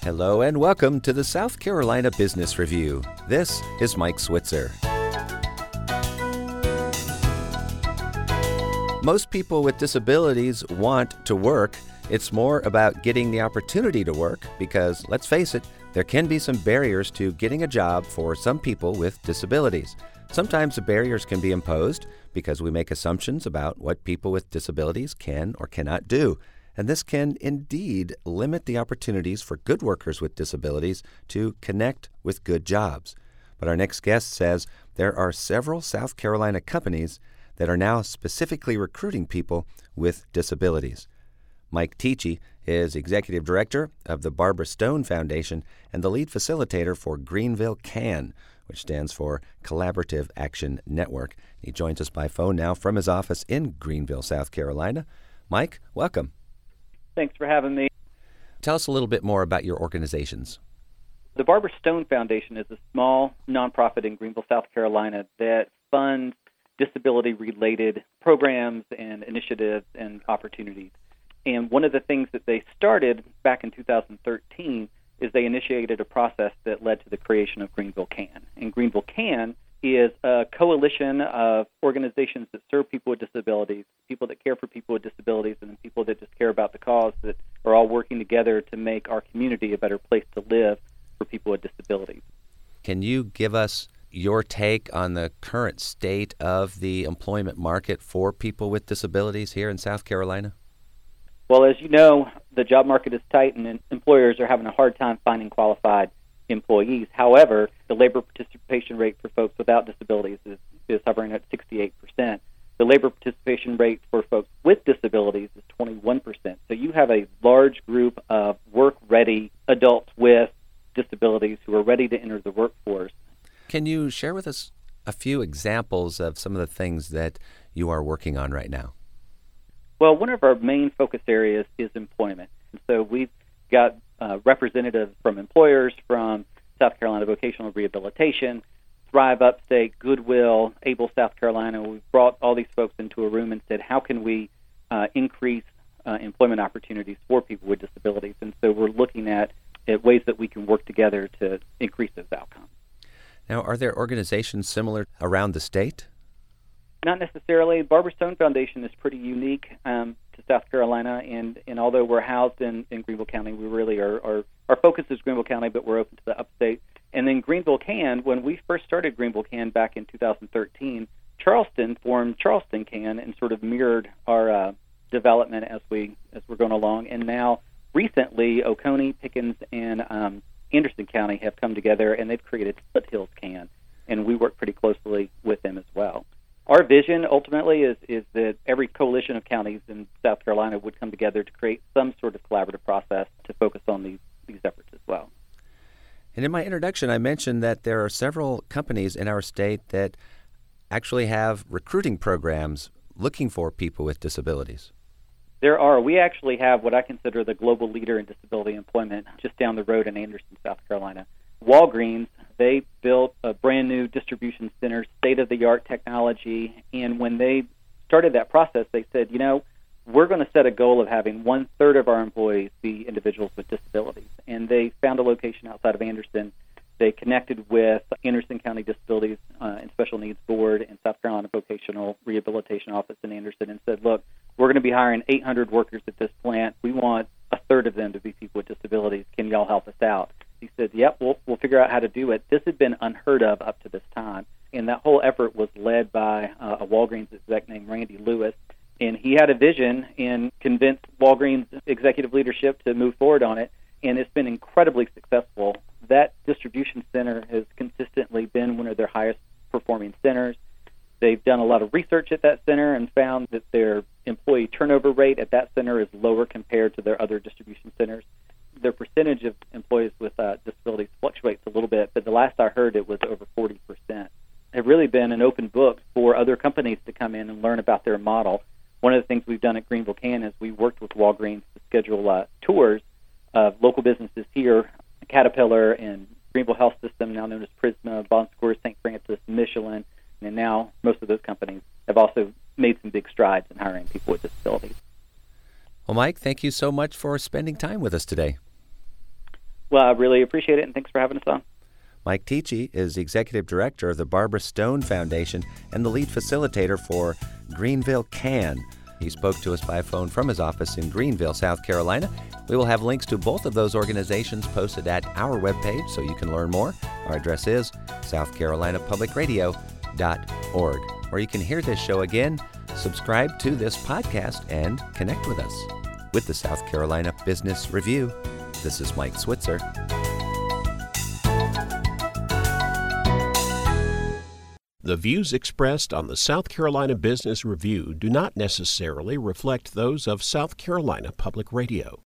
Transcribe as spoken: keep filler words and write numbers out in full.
Hello and welcome to the South Carolina Business Review. This is Mike Switzer. Most people with disabilities want to work. It's more about getting the opportunity to work because, let's face it, there can be some barriers to getting a job for some people with disabilities. Sometimes the barriers can be imposed because we make assumptions about what people with disabilities can or cannot do. And this can indeed limit the opportunities for good workers with disabilities to connect with good jobs. But our next guest says there are several South Carolina companies that are now specifically recruiting people with disabilities. Mike Tichy is Executive Director of the Barbara Stone Foundation and the lead facilitator for Greenville CAN, which stands for Collaborative Action Network. He joins us by phone now from his office in Greenville, South Carolina. Mike, welcome. Thanks for having me. Tell us a little bit more about your organizations. The Barbara Stone Foundation is a small nonprofit in Greenville, South Carolina that funds disability-related programs and initiatives and opportunities. And one of the things that they started back in two thousand thirteen is they initiated a process that led to the creation of Greenville CAN. And Greenville CAN is a coalition of organizations that serve people with disabilities, people that care for people with disabilities, and then people that just care about the cause, that are all working together to make our community a better place to live for people with disabilities. Can you give us your take on the current state of the employment market for people with disabilities here in South Carolina? Well, as you know, the job market is tight and employers are having a hard time finding qualified employees. However, the labor participation rate for folks without disabilities is, is hovering at sixty-eight percent. The labor participation rate for folks with disabilities is twenty-one percent. So you have a large group of work-ready adults with disabilities who are ready to enter the workforce. Can you share with us a few examples of some of the things that you are working on right now? Well, one of our main focus areas is employment. And so we've got uh, representatives from employers, from South Carolina Vocational Rehabilitation, Thrive Upstate, Goodwill, Able South Carolina. We've brought all these folks into a room and said, how can we uh, increase uh, employment opportunities for people with disabilities? And so we're looking at, at ways that we can work together to increase those outcomes. Now, are there organizations similar around the state? Not necessarily. Barbara Stone Foundation is pretty unique um, to South Carolina, and, and although we're housed in, in Greenville County, we really are, are, our focus is Greenville County, but we're open to the upstate. And then Greenville CAN, when we first started Greenville CAN back in two thousand thirteen, Charleston formed Charleston CAN and sort of mirrored our uh, development as, we, as we're going along. And now, recently, Oconee, Pickens, and um, Anderson County have come together, and they've created Foothills CAN, and we work pretty closely with them as well. Our vision, ultimately, is, is that every coalition of counties in South Carolina would come together to create some sort of collaborative process to focus on these, these efforts as well. And in my introduction, I mentioned that there are several companies in our state that actually have recruiting programs looking for people with disabilities. There are. We actually have what I consider the global leader in disability employment just down the road in Anderson, South Carolina. Walgreens, they built a brand new distribution center, state-of-the-art technology, and when they started that process, they said, you know, we're going to set a goal of having one-third of our employees be individuals with disabilities. And they found a location outside of Anderson. They connected with Anderson County Disabilities uh, and Special Needs Board and South Carolina Vocational Rehabilitation Office in Anderson and said, look, we're going to be hiring eight hundred workers at this plant. We want a third of them to be people with disabilities. Can y'all help us out? He said, yep, we'll, we'll figure out how to do it. This had been unheard of up to this time. And that whole effort was led by uh, a Walgreens exec named Randy Lewis. And he had a vision and convinced Walgreens executive leadership to move forward on it. And it's been incredibly successful. That distribution center has consistently been one of their highest performing centers. They've done a lot of research at that center and found that their employee turnover rate at that center is lower compared to their other distribution centers. Their percentage of employees with uh, disabilities fluctuates a little bit, but the last I heard it was over forty percent. They've really been an open book for other companies to come in and learn about their model. One of the things we've done at Greenville CAN is we worked with Walgreens to schedule uh, tours of local businesses here, Caterpillar and Greenville Health System, now known as Prisma, Bon Secours, Saint Francis, Michelin, and now most of those companies have also made some big strides in hiring people with disabilities. Well, Mike, thank you so much for spending time with us today. Well, I really appreciate it, and thanks for having us on. Mike Tichy is the Executive Director of the Barbara Stone Foundation and the lead facilitator for Greenville Can. He spoke to us by phone from his office in Greenville, South Carolina. We will have links to both of those organizations posted at our webpage so you can learn more. Our address is south carolina public radio dot org. Or you can hear this show again, subscribe to this podcast, and connect with us. With the South Carolina Business Review, this is Mike Switzer. The views expressed on the South Carolina Business Review do not necessarily reflect those of South Carolina Public Radio.